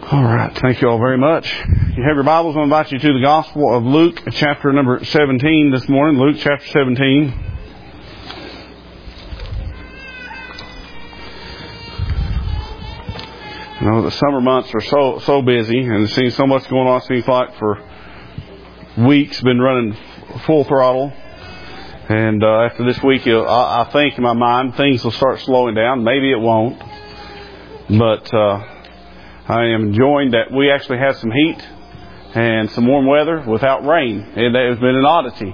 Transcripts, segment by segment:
All right. Thank you all very much. If you have your Bibles, I invite you to the Gospel of Luke, chapter number 17 this morning. Luke chapter 17. I know the summer months are so busy, and there's seems so much going on. It seems like for weeks been running full throttle. And after this week, I think in my mind things will start slowing down. Maybe it won't, but I am enjoying that we actually have some heat and some warm weather without rain. It has been an oddity.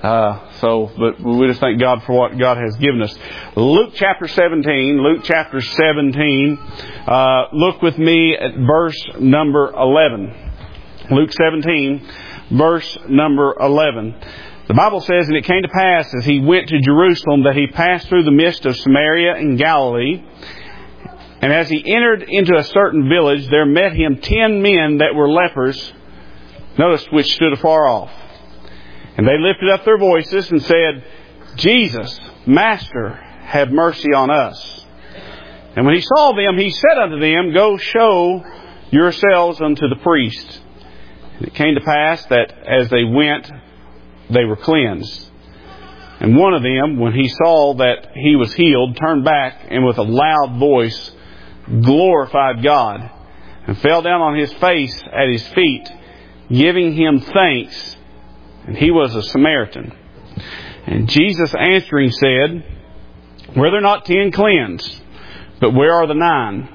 But we just thank God for what God has given us. Luke chapter 17. Luke chapter 17. Look with me at verse number 11. Luke 17, verse number 11. The Bible says, "And it came to pass as he went to Jerusalem that he passed through the midst of Samaria and Galilee. And as he entered into a certain village, there met him 10 men that were lepers, notice, which stood afar off. And they lifted up their voices and said, Jesus, Master, have mercy on us. And when he saw them, he said unto them, Go show yourselves unto the priest. And it came to pass that as they went, they were cleansed. And one of them, when he saw that he was healed, turned back and with a loud voice glorified God, and fell down on his face at his feet, giving him thanks. And he was a Samaritan. And Jesus answering said, Were there not 10 cleansed? But where are the 9?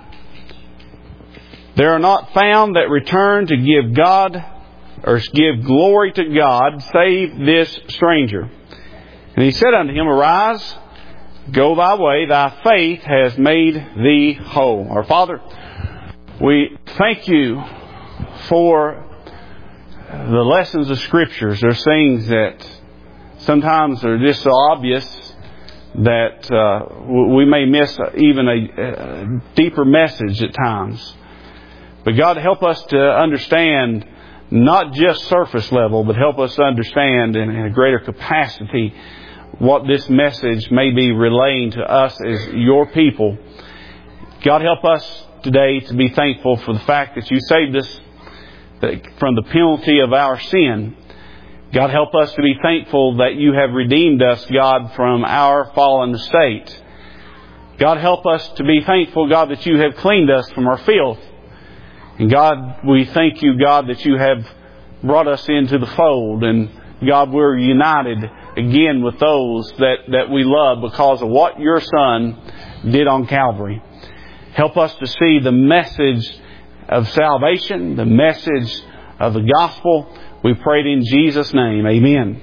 There are not found that return to give God, or give glory to God, save this stranger. And he said unto him, Arise, go thy way, thy faith has made thee whole. Our Father, we thank you for the lessons of Scriptures. There's things that sometimes are just so obvious that we may miss even a deeper message at times. But God, help us to understand not just surface level, but help us understand in a greater capacity what this message may be relaying to us as your people. God, help us today to be thankful for the fact that you saved us from the penalty of our sin. God, help us to be thankful that you have redeemed us, God, from our fallen state. God, help us to be thankful, God, that you have cleaned us from our filth. And God, we thank you, God, that you have brought us into the fold. And God, we're united again with those that we love because of what your Son did on Calvary. Help us to see the message of salvation, the message of the gospel. We pray it in Jesus' name. Amen.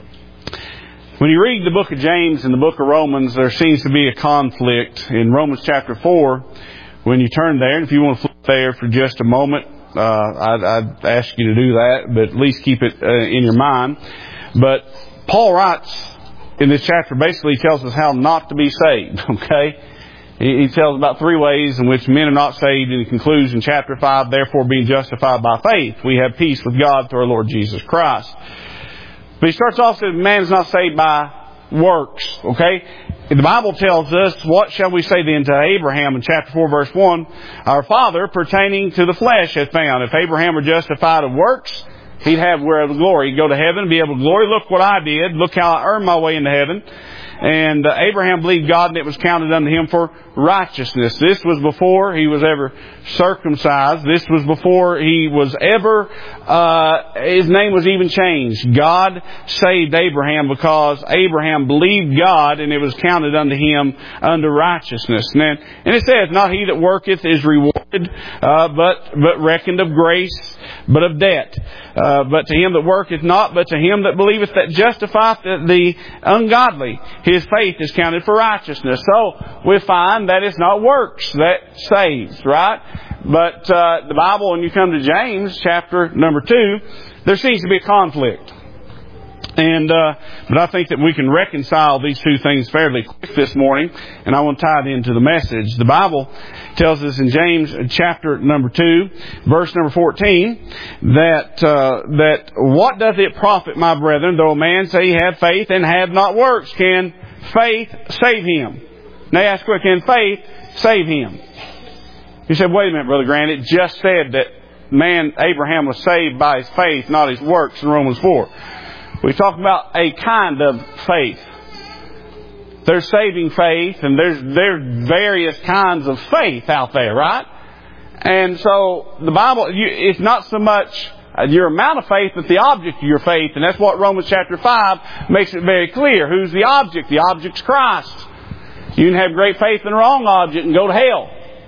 When you read the book of James and the book of Romans, there seems to be a conflict. In Romans chapter 4, when you turn there, and if you want to flip there for just a moment, I'd ask you to do that, but at least keep it in your mind. But Paul writes in this chapter, basically tells us how not to be saved, okay? He tells about 3 ways in which men are not saved. In conclusion, chapter 5, therefore being justified by faith, we have peace with God through our Lord Jesus Christ. But he starts off saying man is not saved by works, okay? The Bible tells us, what shall we say then to Abraham in chapter 4, verse 1? Our father pertaining to the flesh hath found. If Abraham were justified of works, he'd have where the glory. He'd go to heaven and be able to glory. Look what I did. Look how I earned my way into heaven. And Abraham believed God, and it was counted unto him for righteousness. This was before he was ever circumcised. This was before he was ever, his name was even changed. God saved Abraham because Abraham believed God, and it was counted unto him unto righteousness. And it says, not he that worketh is rewarded, but reckoned of grace, but of debt. But to him that worketh not, but to him that believeth that justifieth the ungodly, his faith is counted for righteousness. So we find that it's not works that saves, right? But the Bible, when you come to James chapter number 2, there seems to be a conflict. And but I think that we can reconcile these two things fairly quick this morning, and I want to tie it into the message. The Bible tells us in James chapter number 2, verse number 14, that what doth it profit, my brethren, though a man say he have faith and have not works? Can faith save him? Now ask quick, can faith save him? You said, wait a minute, Brother Grant, it just said that Abraham was saved by his faith, not his works in Romans 4. We talk about a kind of faith. There's saving faith, and there's various kinds of faith out there, right? And so the Bible, it's not so much your amount of faith, but the object of your faith. And that's what Romans chapter 5 makes it very clear. Who's the object? The object's Christ. You can have great faith in the wrong object and go to hell.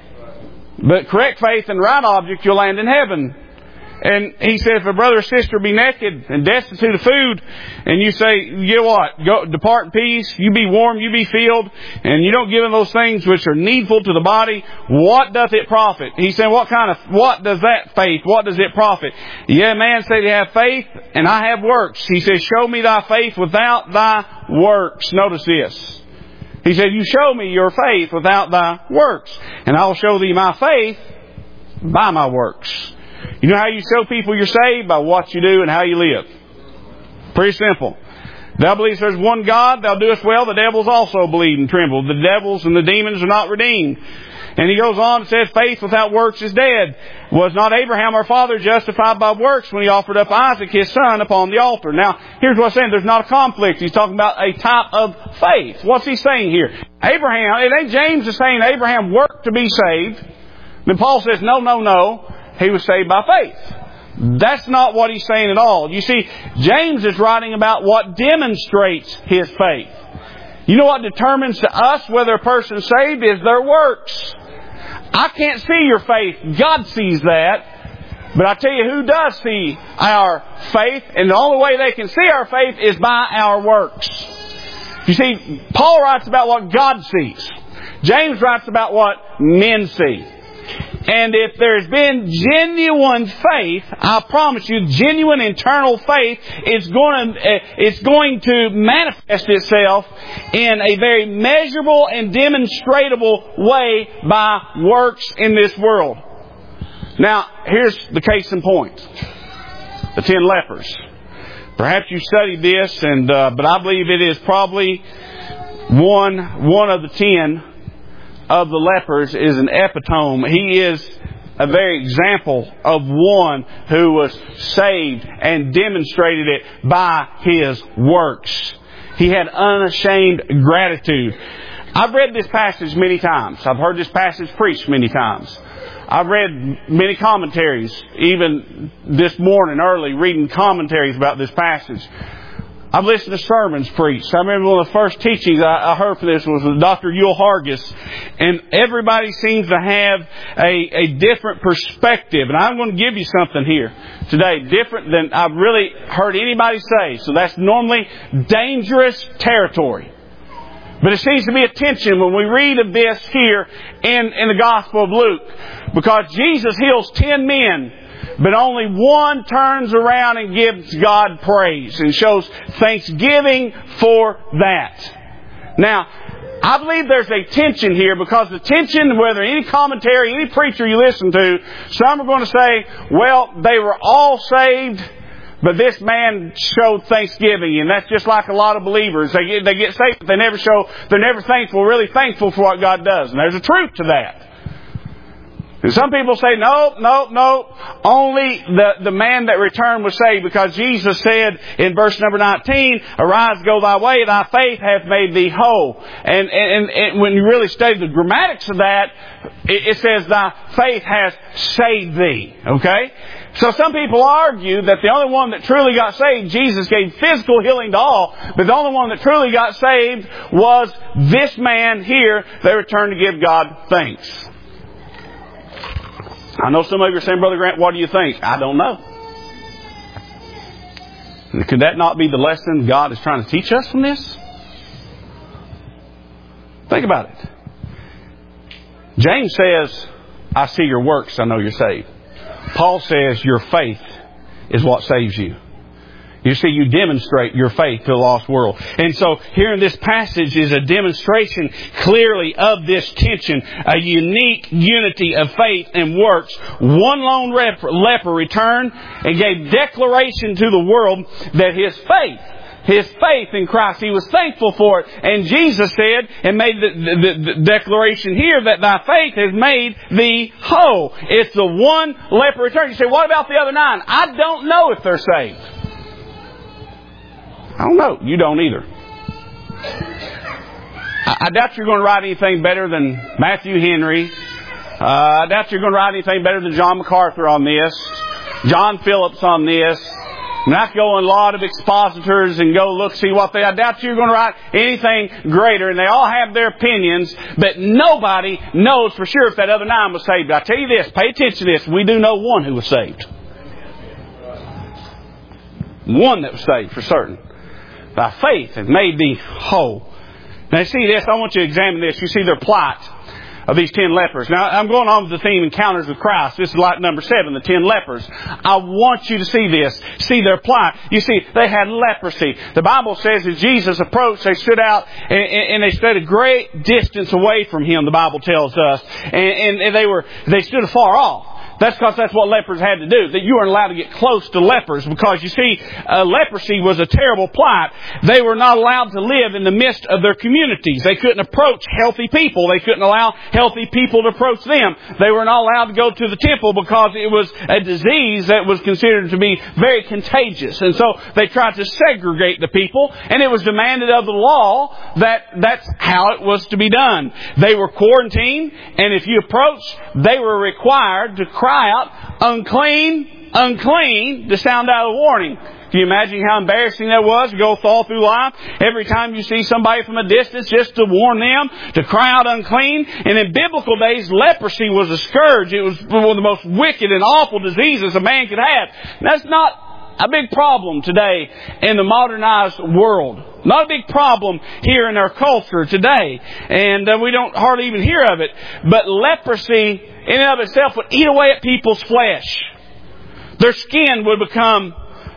But correct faith in the right object, you'll land in heaven. And he said, if a brother or sister be naked and destitute of food, and you say, you know what, go depart in peace, you be warm, you be filled, and you don't give them those things which are needful to the body, what doth it profit? He said, what does that faith, what does it profit? Yeah, man said you have faith, and I have works. He says, show me thy faith without thy works. Notice this. He said, you show me your faith without thy works, and I will show thee my faith by my works. You know how you show people you're saved? By what you do and how you live. Pretty simple. Thou believest there's one God, thou doest well, the devils also believe and tremble. The devils and the demons are not redeemed. And he goes on and says, faith without works is dead. Was not Abraham our father justified by works when he offered up Isaac his son upon the altar? Now, here's what I'm saying. There's not a conflict. He's talking about a type of faith. What's he saying here? Abraham, it ain't James is saying Abraham worked to be saved. Then Paul says, no. He was saved by faith. That's not what he's saying at all. You see, James is writing about what demonstrates his faith. You know what determines to us whether a person's saved is their works. I can't see your faith. God sees that. But I tell you who does see our faith, and the only way they can see our faith is by our works. You see, Paul writes about what God sees. James writes about what men see. And if there's been genuine faith, I promise you, genuine internal faith is going to manifest itself in a very measurable and demonstrable way by works in this world. Now, here's the case in point. The 10 lepers. Perhaps you studied this, but I believe it is probably one of the 10 of the lepers is an epitome. He is a very example of one who was saved and demonstrated it by his works. He had unashamed gratitude. I've read this passage many times. I've heard this passage preached many times. I've read many commentaries, even this morning early, reading commentaries about this passage. I've listened to sermons preached. I remember one of the first teachings I heard for this was with Dr. Yul Hargis. And everybody seems to have a different perspective. And I'm going to give you something here today, different than I've really heard anybody say. So that's normally dangerous territory. But it seems to be a tension when we read of this here in the Gospel of Luke. Because Jesus heals 10 men. But only one turns around and gives God praise and shows thanksgiving for that. Now, I believe there's a tension here because the tension, whether any commentary, any preacher you listen to, some are going to say, well, they were all saved, but this man showed thanksgiving. And that's just like a lot of believers. They get saved, but they're never thankful, really thankful for what God does. And there's a truth to that. And some people say, no. Only the man that returned was saved because Jesus said in verse number 19, arise, go thy way, thy faith hath made thee whole. And when you really study the grammatics of that, it says thy faith has saved thee. Okay? So some people argue that the only one that truly got saved, Jesus gave physical healing to all, but the only one that truly got saved was this man here that returned to give God thanks. I know some of you are saying, Brother Grant, what do you think? I don't know. Could that not be the lesson God is trying to teach us from this? Think about it. James says, I see your works, I know you're saved. Paul says your faith is what saves you. You see, you demonstrate your faith to the lost world. And so here in this passage is a demonstration clearly of this tension, a unique unity of faith and works. One lone leper returned and gave declaration to the world that his faith his faith in Christ. He was thankful for it. And Jesus said, and made the declaration here, that thy faith has made thee whole. It's the one leper returned. You say, what about the other 9? I don't know if they're saved. I don't know. You don't either. I doubt you're going to write anything better than Matthew Henry. I doubt you're going to write anything better than John MacArthur on this. John Phillips on this. And I could go in a lot of expositors and go look, see what I doubt you're going to write anything greater. And they all have their opinions, but nobody knows for sure if that other 9 was saved. I tell you this, pay attention to this. We do know one who was saved. One that was saved for certain. Thy faith has made thee whole. Now see this, I want you to examine this. You see their plight of these 10 lepers. Now, I'm going on with the theme Encounters with Christ. This is like number 7, the 10 lepers. I want you to see this. See their plight. You see, they had leprosy. The Bible says as Jesus approached, they stood out and they stood a great distance away from Him, the Bible tells us. And they stood afar off. That's because that's what lepers had to do. That you weren't allowed to get close to lepers because, you see, leprosy was a terrible plight. They were not allowed to live in the midst of their communities. They couldn't approach healthy people. They couldn't allow healthy people to approach them. They were not allowed to go to the temple because it was a disease that was considered to be very contagious. And so they tried to segregate the people, and it was demanded of the law that that's how it was to be done. They were quarantined, and if you approached, they were required to cry out, unclean, unclean, to sound out a warning. Can you imagine how embarrassing that was to go all through life? Every time you see somebody from a distance, just to warn them, to cry out unclean. And in biblical days, leprosy was a scourge. It was one of the most wicked and awful diseases a man could have. That's not a big problem today in the modernized world. Not a big problem here in our culture today. And we don't hardly even hear of it. But leprosy in and of itself would eat away at people's flesh. Their skin would become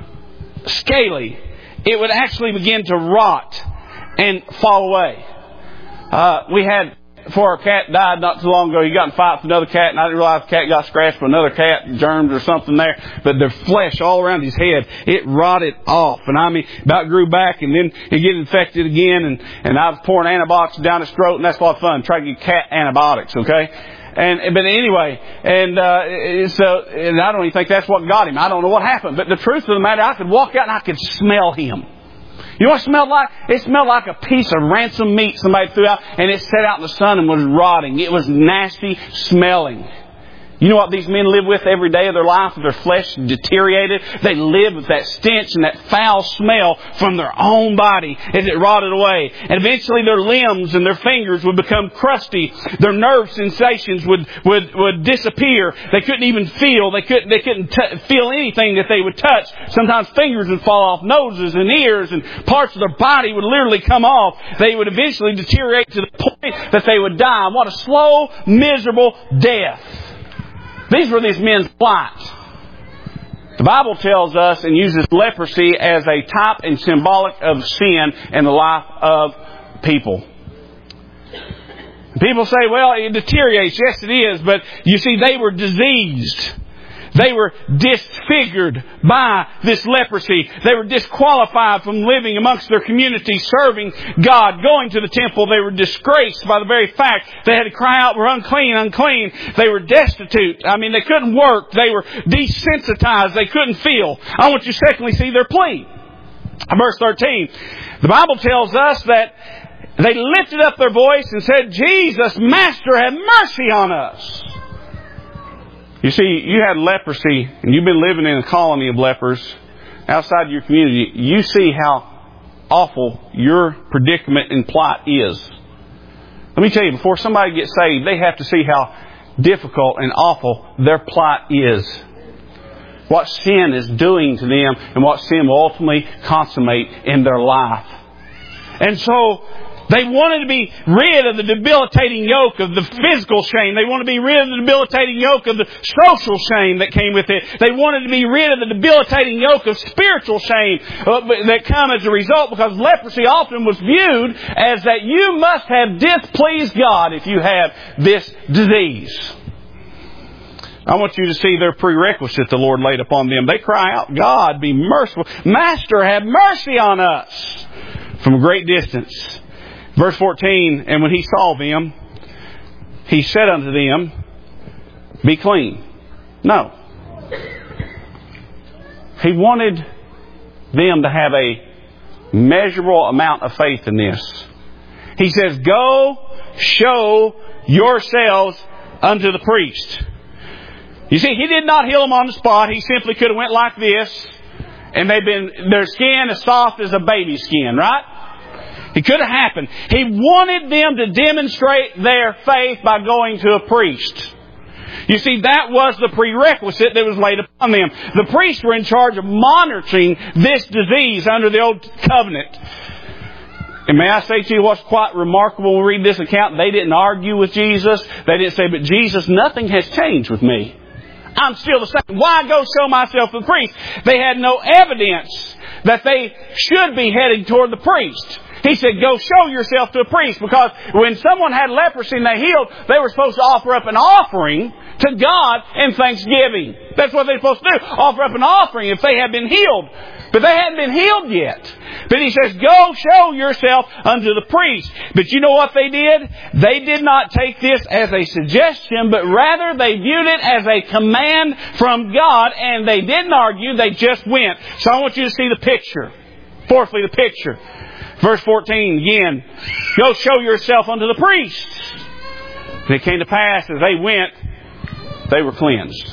scaly. It would actually begin to rot and fall away. Before our cat died not too long ago, he got in a fight with another cat, and I didn't realize the cat got scratched by another cat, germs or something there. But the flesh all around his head, it rotted off. And I mean, about grew back, and then it get infected again, and I was pouring antibiotics down his throat, and that's a lot of fun, trying to get cat antibiotics, okay? But anyway, and I don't even think that's what got him. I don't know what happened. But the truth of the matter, I could walk out and I could smell him. You know what it smelled like? It smelled like a piece of ransom meat somebody threw out, and it sat out in the sun and was rotting. It was nasty smelling. You know what these men live with every day of their life? Their flesh deteriorated. They live with that stench and that foul smell from their own body as it rotted away. And eventually their limbs and their fingers would become crusty. Their nerve sensations would disappear. They couldn't even feel. They couldn't feel anything that they would touch. Sometimes fingers would fall off, noses and ears, and parts of their body would literally come off. They would eventually deteriorate to the point that they would die. And what a slow, miserable death. These were these men's plight. The Bible tells us and uses leprosy as a type and symbolic of sin in the life of people. People say, well, it deteriorates. Yes, it is. But you see, they were diseased. They were disfigured by this leprosy. They were disqualified from living amongst their community, serving God, going to the temple. They were disgraced by the very fact they had to cry out, we're unclean, unclean. They were destitute. I mean, they couldn't work. They were desensitized. They couldn't feel. I want you to secondly see their plea. Verse 13. The Bible tells us that they lifted up their voice and said, Jesus, Master, have mercy on us. You see, you had leprosy, and you've been living in a colony of lepers outside your community. You see how awful your predicament and plight is. Let me tell you, before somebody gets saved, they have to see how difficult and awful their plight is. What sin is doing to them, and what sin will ultimately consummate in their life. And so, they wanted to be rid of the debilitating yoke of the physical shame. They wanted to be rid of the debilitating yoke of the social shame that came with it. They wanted to be rid of the debilitating yoke of spiritual shame that come as a result, because leprosy often was viewed as that you must have displeased God if you have this disease. I want you to see their prerequisite the Lord laid upon them. They cry out, God, be merciful. Master, have mercy on us. From a great distance. Verse 14, and when he saw them, he said unto them, be clean. No. He wanted them to have a measurable amount of faith in this. He says, go show yourselves unto the priest. You see, he did not heal them on the spot. He simply could have went like this, and their skin as soft as a baby's skin, right? It could have happened. He wanted them to demonstrate their faith by going to a priest. You see, that was the prerequisite that was laid upon them. The priests were in charge of monitoring this disease under the Old Covenant. And may I say to you what's quite remarkable when we read this account? They didn't argue with Jesus. They didn't say, but Jesus, nothing has changed with me. I'm still the same. Why go show myself to the priest? They had no evidence that they should be heading toward the priest. He said, go show yourself to a priest, because when someone had leprosy and they healed, they were supposed to offer up an offering to God in thanksgiving. That's what they're supposed to do. Offer up an offering if they had been healed. But they hadn't been healed yet. But he says, go show yourself unto the priest. But you know what they did? They did not take this as a suggestion, but rather they viewed it as a command from God, and they didn't argue, they just went. So I want you to see the picture. Fourthly, the picture. Verse 14 again, go show yourself unto the priest. And it came to pass as they went, they were cleansed.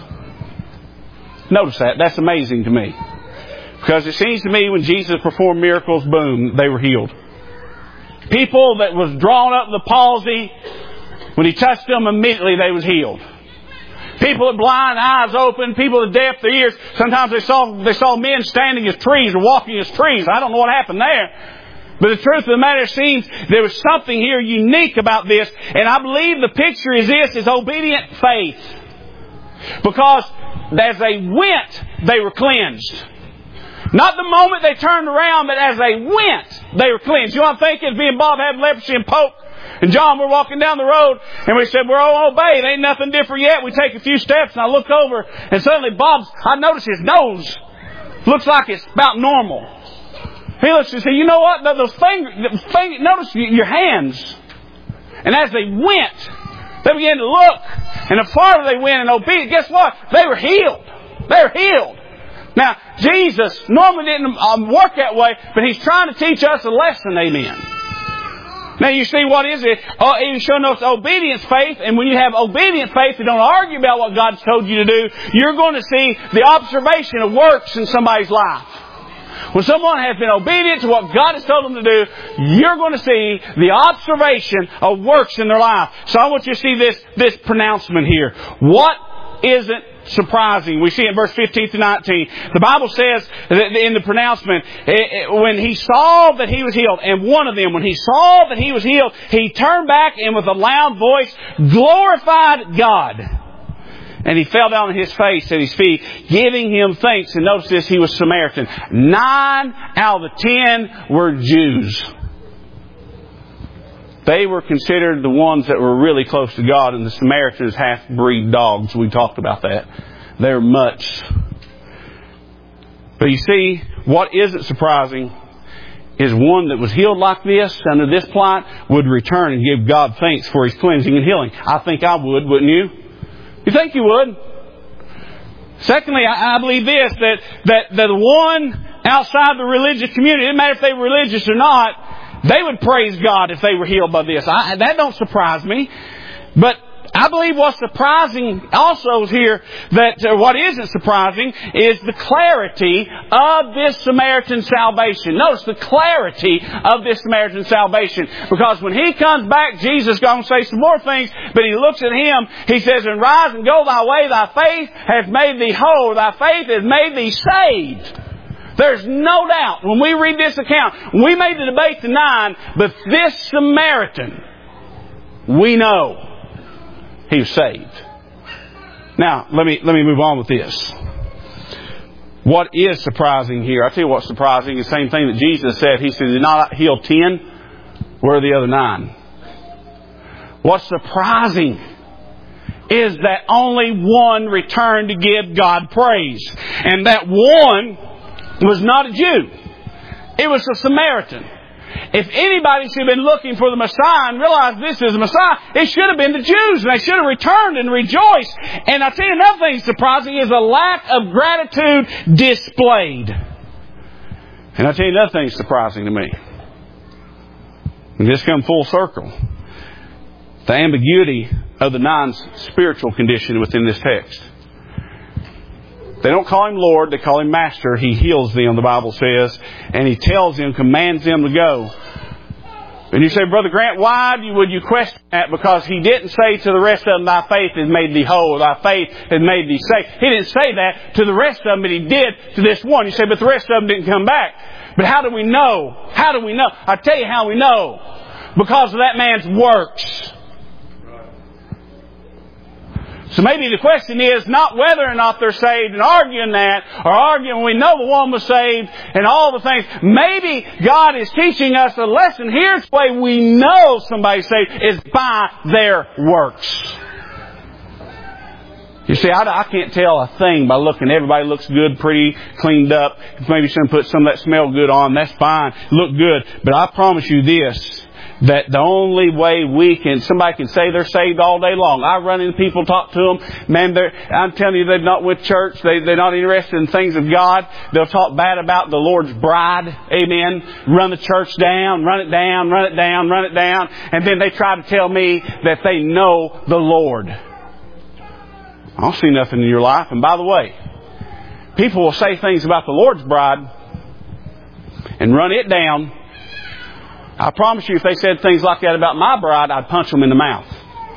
Notice that. That's amazing to me. Because it seems to me when Jesus performed miracles, boom, they were healed. People that was drawn up with the palsy, when He touched them, immediately they was healed. People with blind, eyes open, people with deaf, their ears. Sometimes they saw men standing as trees or walking as trees. I don't know what happened there. But the truth of the matter seems there was something here unique about this. And I believe the picture is this, is obedient faith. Because as they went, they were cleansed. Not the moment they turned around, but as they went, they were cleansed. You know what I'm thinking? Me and Bob had leprosy and Pope and John were walking down the road, and we said, we're all obeyed. Ain't nothing different yet. We take a few steps, and I look over, and suddenly I notice his nose looks like it's about normal. He looks and says, you know what? Those fingers, notice your hands. And as they went, they began to look. And the farther they went in obedience, guess what? They were healed. They were healed. Now, Jesus normally didn't work that way, but He's trying to teach us a lesson, amen. Now, you see, what is it? He's showing us obedience faith, and when you have obedient faith, you don't argue about what God's told you to do, you're going to see the observation of works in somebody's life. When someone has been obedient to what God has told them to do, you're going to see the observation of works in their life. So I want you to see this pronouncement here. What isn't surprising? We see in verse 15 to 19. The Bible says that in the pronouncement, when he saw that he was healed, and one of them, when he saw that he was healed, he turned back and with a loud voice glorified God. And he fell down on his face at His feet, giving Him thanks. And notice this, he was Samaritan. 9 out of the 10 were Jews. They were considered the ones that were really close to God, and the Samaritans half-breed dogs. We talked about that. They're mutts. But you see, what isn't surprising is one that was healed like this, under this plight, would return and give God thanks for His cleansing and healing. I think I would, wouldn't you? You think you would? Secondly, I believe this, that the one outside the religious community, it didn't matter if they were religious or not, they would praise God if they were healed by this. That don't surprise me. But I believe what's surprising also is here, that what isn't surprising is the clarity of this Samaritan salvation. Notice the clarity of this Samaritan salvation. Because when he comes back, Jesus is going to say some more things, but he looks at him, he says, and rise and go thy way, thy faith has made thee whole, thy faith has made thee saved. There's no doubt, when we read this account, we made the debate to 9, but this Samaritan, we know he was saved. Now, let me move on with this. What is surprising here? I'll tell you what's surprising. The same thing that Jesus said. He said, did not heal 10? Where are the other 9? What's surprising is that only one returned to give God praise. And that one was not a Jew. It was a Samaritan. If anybody should have been looking for the Messiah and realized this is the Messiah, it should have been the Jews. And they should have returned and rejoiced. And I'll tell you another thing surprising is a lack of gratitude displayed. And I'll tell you another thing surprising to me. And this come full circle. The ambiguity of the non-spiritual condition within this text. They don't call Him Lord, they call Him Master. He heals them, the Bible says, and He tells them, commands them to go. And you say, Brother Grant, why would you question that? Because He didn't say to the rest of them, thy faith has made thee whole, thy faith has made thee safe. He didn't say that to the rest of them, but He did to this one. You say, but the rest of them didn't come back. But how do we know? How do we know? I'll tell you how we know. Because of that man's works. So maybe the question is not whether or not they're saved and arguing that, or arguing we know the one was saved and all the things. Maybe God is teaching us a lesson. Here's the way we know somebody's saved is by their works. You see, I can't tell a thing by looking. Everybody looks good, pretty, cleaned up. Maybe some put some of that smell good on. That's fine. Look good. But I promise you this. That the only way somebody can say they're saved all day long. I run into people, talk to them. Man, I'm telling you, they're not with church. They're not interested in things of God. They'll talk bad about the Lord's bride. Amen. Run the church down, run it down, run it down, run it down. And then they try to tell me that they know the Lord. I don't see nothing in your life. And by the way, people will say things about the Lord's bride and run it down. I promise you, if they said things like that about my bride, I'd punch them in the mouth.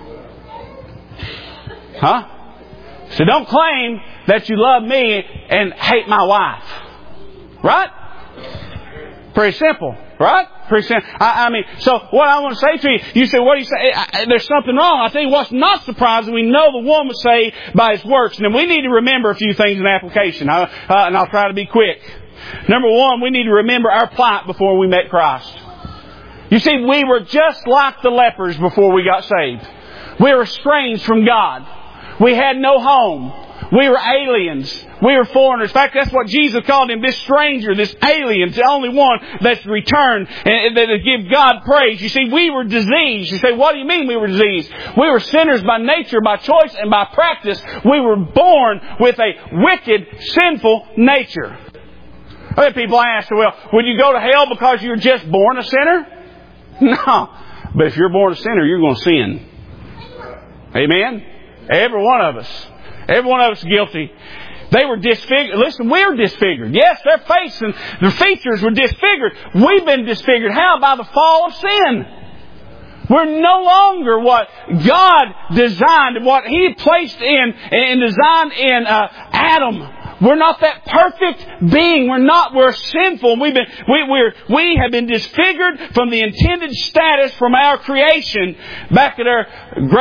Huh? So don't claim that you love me and hate my wife. Right? Pretty simple. Right? Pretty simple. I mean, so what I want to say to you, you say, what do you say? There's something wrong. I'll tell you what's not surprising. We know the one was saved by his works. And we need to remember a few things in application. And I'll try to be quick. Number one, we need to remember our plight before we met Christ. You see, we were just like the lepers before we got saved. We were estranged from God. We had no home. We were aliens. We were foreigners. In fact, that's what Jesus called him, this stranger, this alien, the only one that's returned and that give God praise. You see, we were diseased. You say, what do you mean we were diseased? We were sinners by nature, by choice, and by practice. We were born with a wicked, sinful nature. I have people ask, well, would you go to hell because you're just born a sinner? No. But if you're born a sinner, you're going to sin. Amen? Every one of us. Every one of us is guilty. They were disfigured. Listen, we're disfigured. Yes, their face and their features were disfigured. We've been disfigured. How? By the fall of sin. We're no longer what God designed, what He placed in and designed in Adam. We're not that perfect being. We're sinful. We have been disfigured from the intended status from our creation back at our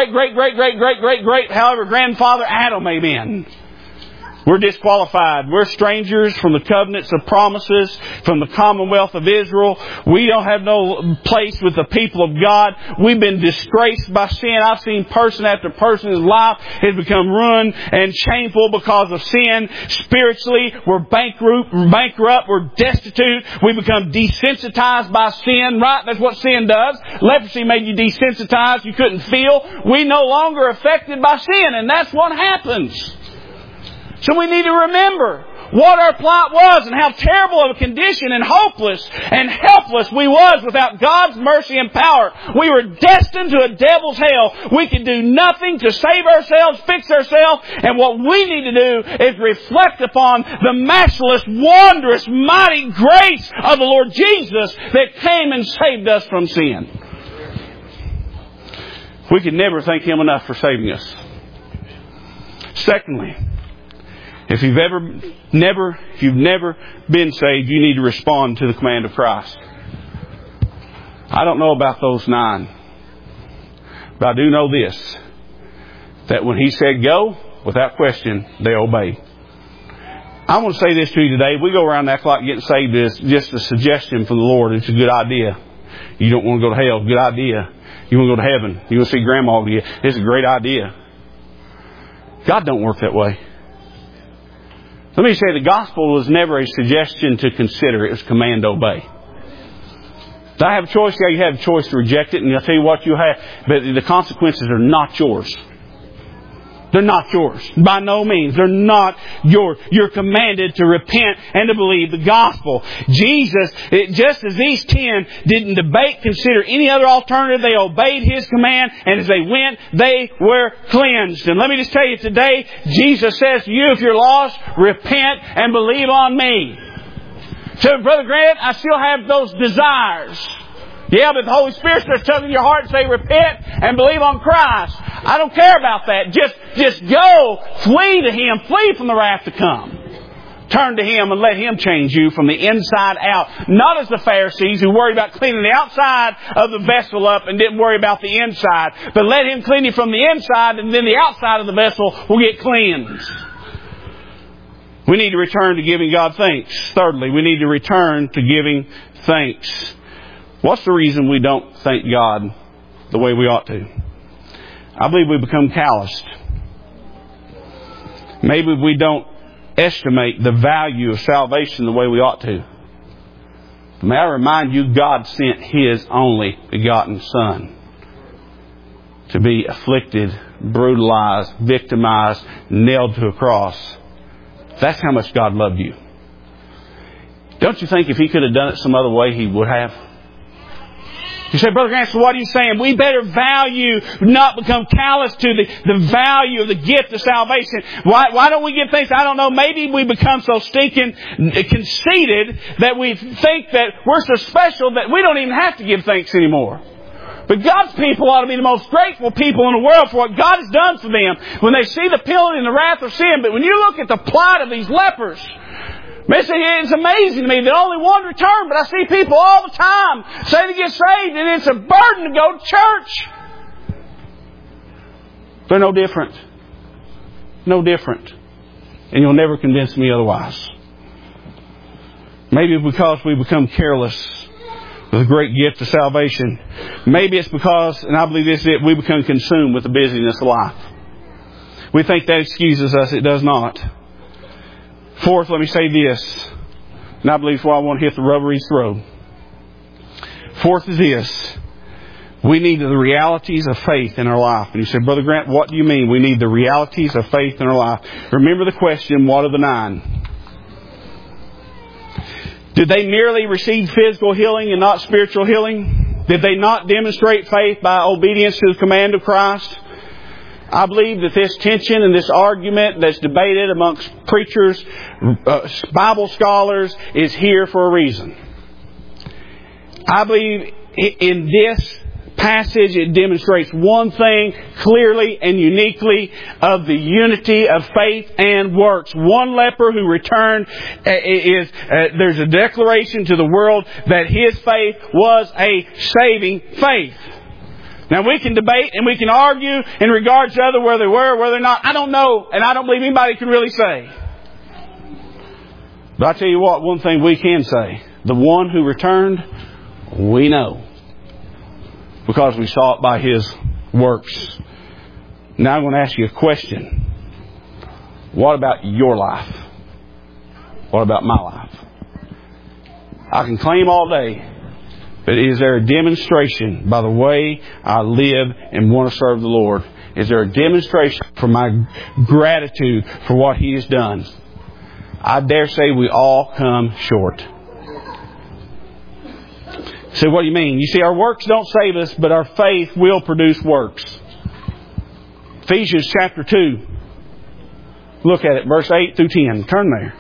great, however, grandfather Adam, amen. We're disqualified. We're strangers from the covenants of promises, from the commonwealth of Israel. We don't have no place with the people of God. We've been disgraced by sin. I've seen person after person's life has become ruined and shameful because of sin. Spiritually, we're bankrupt, we're destitute. We become desensitized by sin, right? That's what sin does. Leprosy made you desensitized. You couldn't feel. We no longer affected by sin, and that's what happens. So we need to remember what our plight was and how terrible of a condition and hopeless and helpless we was without God's mercy and power. We were destined to a devil's hell. We could do nothing to save ourselves, fix ourselves, and what we need to do is reflect upon the matchless, wondrous, mighty grace of the Lord Jesus that came and saved us from sin. We could never thank Him enough for saving us. Secondly, if you've never been saved, you need to respond to the command of Christ. I don't know about those 9, but I do know this, that when He said go, without question, they obeyed. I want to say this to you today. We go around and act like getting saved is just a suggestion from the Lord. It's a good idea. You don't want to go to hell. Good idea. You want to go to heaven. You want to see Grandma again. It's a great idea. God don't work that way. Let me say the gospel was never a suggestion to consider. It was a command to obey. Do I have a choice? Yeah, you have a choice to reject it, and I'll tell you what you have. But the consequences are not yours. They're not yours. By no means. They're not yours. You're commanded to repent and to believe the gospel. Jesus, just as these 10 didn't debate, consider any other alternative, they obeyed His command, and as they went, they were cleansed. And let me just tell you today, Jesus says to you, if you're lost, repent and believe on me. So, Brother Grant, I still have those desires. Yeah, but the Holy Spirit starts tugging your heart and say, repent and believe on Christ. I don't care about that. Just go, flee to Him, flee from the wrath to come. Turn to Him and let Him change you from the inside out. Not as the Pharisees who worried about cleaning the outside of the vessel up and didn't worry about the inside. But let Him clean you from the inside, and then the outside of the vessel will get cleansed. We need to return to giving God thanks. Thirdly, we need to return to giving thanks. What's the reason we don't thank God the way we ought to? I believe we become calloused. Maybe we don't estimate the value of salvation the way we ought to. May I remind you, God sent His only begotten Son to be afflicted, brutalized, victimized, nailed to a cross. That's how much God loved you. Don't you think if He could have done it some other way, He would have? You say, Brother Grant, so what are you saying? We better value, not become callous to the value of the gift of salvation. Why don't we give thanks? I don't know. Maybe we become so stinking conceited that we think that we're so special that we don't even have to give thanks anymore. But God's people ought to be the most grateful people in the world for what God has done for them when they see the penalty and the wrath of sin. But when you look at the plight of these lepers, it's amazing to me that only one returned, but I see people all the time say they get saved, and it's a burden to go to church. They're no different. No different. And you'll never convince me otherwise. Maybe because we become careless with the great gift of salvation. Maybe it's because, and I believe this is it, we become consumed with the busyness of life. We think that excuses us. It does not. Fourth, let me say this, and I believe where I want to hit the rubber He's thrown. Fourth is this. We need the realities of faith in our life. And you say, Brother Grant, what do you mean we need the realities of faith in our life? Remember the question, what are the 9? Did they merely receive physical healing and not spiritual healing? Did they not demonstrate faith by obedience to the command of Christ? I believe that this tension and this argument that's debated amongst preachers, Bible scholars, is here for a reason. I believe in this passage it demonstrates one thing clearly and uniquely of the unity of faith and works. One leper who returned there's a declaration to the world that his faith was a saving faith. Now we can debate and we can argue in regards to whether they were or whether they're not. I don't know, and I don't believe anybody can really say. But I tell you what, one thing we can say. The one who returned, we know. Because we saw it by his works. Now I'm going to ask you a question. What about your life? What about my life? I can claim all day, but is there a demonstration by the way I live and want to serve the Lord? Is there a demonstration for my gratitude for what He has done? I dare say we all come short. So what do you mean? You see, our works don't save us, but our faith will produce works. Ephesians chapter 2. Look at it, verse 8 through 10. Turn there.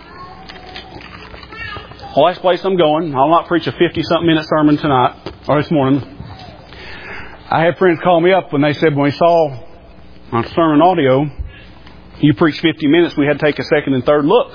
The last place I'm going, I'll not preach a 50-something minute sermon tonight, or this morning. I had friends call me up when they said when we saw on sermon audio, you preach 50 minutes, we had to take a second and third look.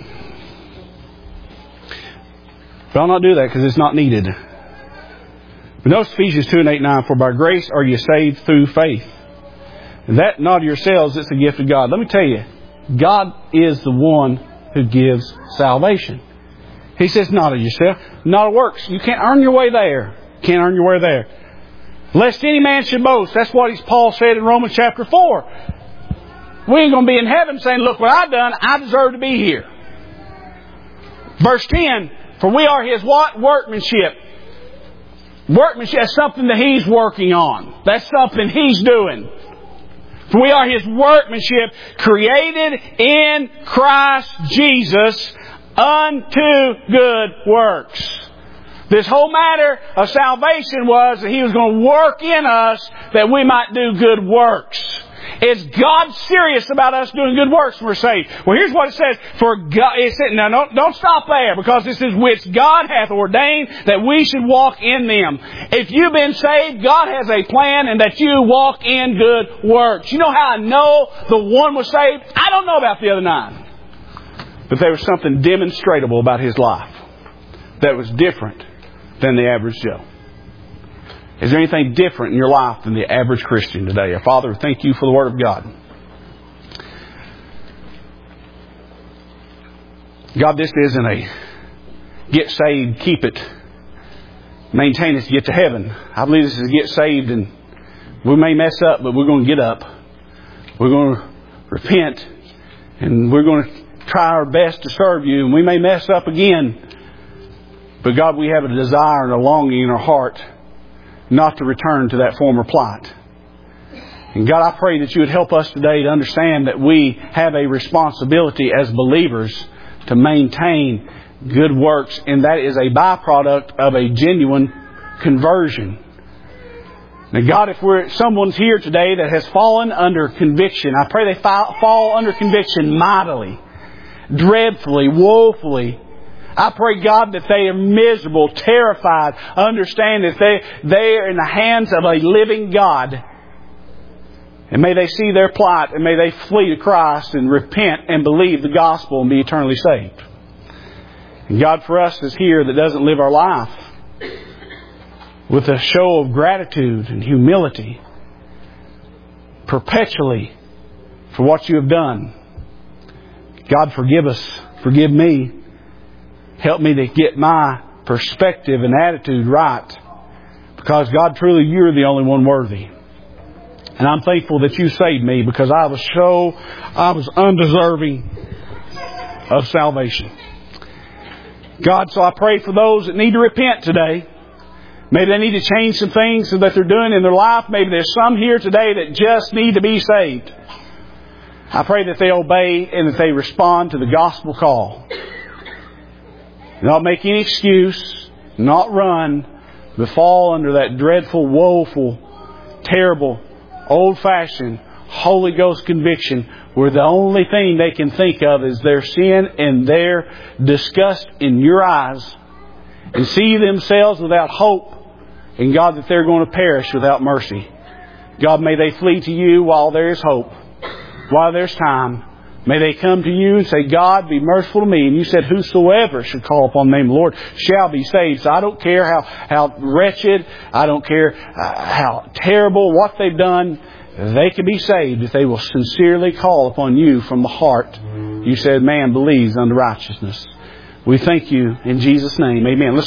But I'll not do that because it's not needed. But notice Ephesians 2 and 8 and 9, for by grace are you saved through faith. And that not of yourselves, it's a gift of God. Let me tell you, God is the one who gives salvation. He says not of yourself, not of works. You can't earn your way there. Can't earn your way there. Lest any man should boast. That's what Paul said in Romans chapter 4. We ain't going to be in heaven saying, look what I've done. I deserve to be here. Verse 10, for we are His what? Workmanship. Workmanship is something that He's working on. That's something He's doing. For we are His workmanship, created in Christ Jesus unto good works. This whole matter of salvation was that He was going to work in us that we might do good works. Is God serious about us doing good works when we're saved? Well, here's what it says. For God, it said, now don't stop there, because this is which God hath ordained that we should walk in them. If you've been saved, God has a plan, and that you walk in good works. You know how I know the one was saved? I don't know about the other 9. But there was something demonstrable about his life that was different than the average Joe. Is there anything different in your life than the average Christian today? Father, thank You for the Word of God. God, this isn't a get saved, keep it, maintain it to get to heaven. I believe this is get saved, and we may mess up, but we're going to get up. We're going to repent, and we're going to try our best to serve You, and we may mess up again. But God, we have a desire and a longing in our heart not to return to that former plight. And God, I pray that You would help us today to understand that we have a responsibility as believers to maintain good works, and that is a byproduct of a genuine conversion. Now God, if someone's here today that has fallen under conviction, I pray they fall under conviction mightily, dreadfully, woefully. I pray, God, that they are miserable, terrified, understand that they are in the hands of a living God. And may they see their plight, and may they flee to Christ and repent and believe the gospel and be eternally saved. And God, for us that's here that doesn't live our life with a show of gratitude and humility perpetually for what You have done, God, forgive us, forgive me. Help me to get my perspective and attitude right. Because God, truly You're the only one worthy. And I'm thankful that You saved me, because I was undeserving of salvation. God, so I pray for those that need to repent today. Maybe they need to change some things that they're doing in their life. Maybe there's some here today that just need to be saved. I pray that they obey and that they respond to the gospel call. Not make any excuse, not run, but fall under that dreadful, woeful, terrible, old-fashioned Holy Ghost conviction, where the only thing they can think of is their sin and their disgust in Your eyes, and see themselves without hope, and God, that they're going to perish without mercy. God, may they flee to You while there is hope, while there's time. May they come to You and say, God, be merciful to me. And You said, whosoever should call upon the name of the Lord shall be saved. So I don't care how wretched, I don't care how terrible, what they've done. They can be saved if they will sincerely call upon You from the heart. You said, man believes unto righteousness. We thank You in Jesus' name. Amen.